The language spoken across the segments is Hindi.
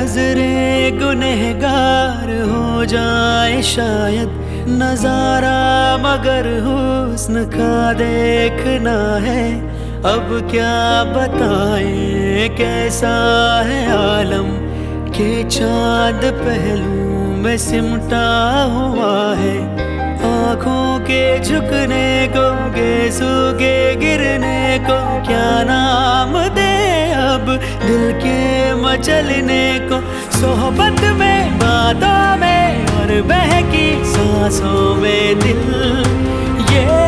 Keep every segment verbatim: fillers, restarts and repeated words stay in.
नजरें गुनहगार हो जाए शायद, नजारा मगर हुस्न का देखना है। अब क्या बताएं कैसा है आलम, के चांद पहलू में सिमटा हुआ है। आँखों के झुकने को, गेसू के गिरने को क्या नाम दे अब, दिल के मचलने को। सोहबत में, बातों में और बहकी सांसों में दिल ये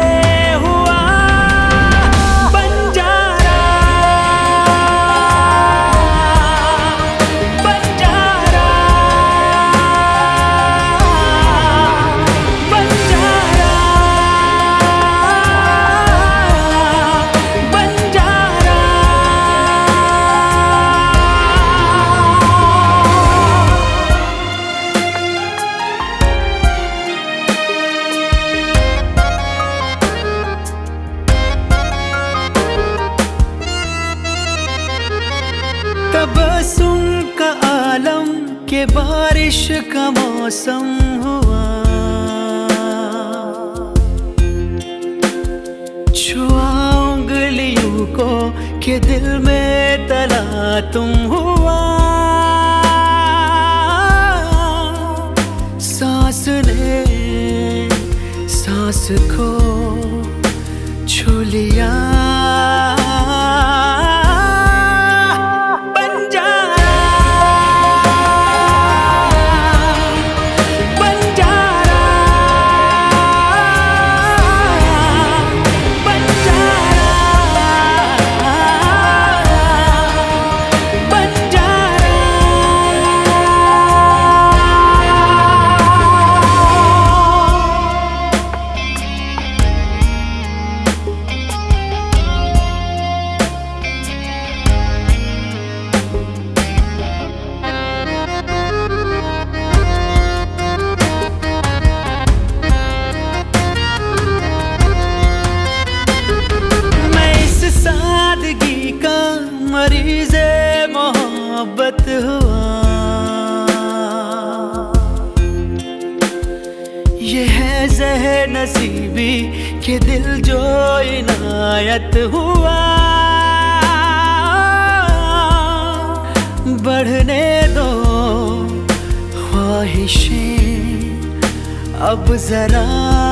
तबस्सुम का आलम के बारिश का मौसम हुआ। छुआ उंगलियों को के दिल में तला तुम हुआ। सांस ने सांस को छू लिया। मरीज़े मोहब्बत हुआ। ये है ज़हर नसीबी के दिल जो इनायत हुआ। बढ़ने दो ख्वाहिशें अब जरा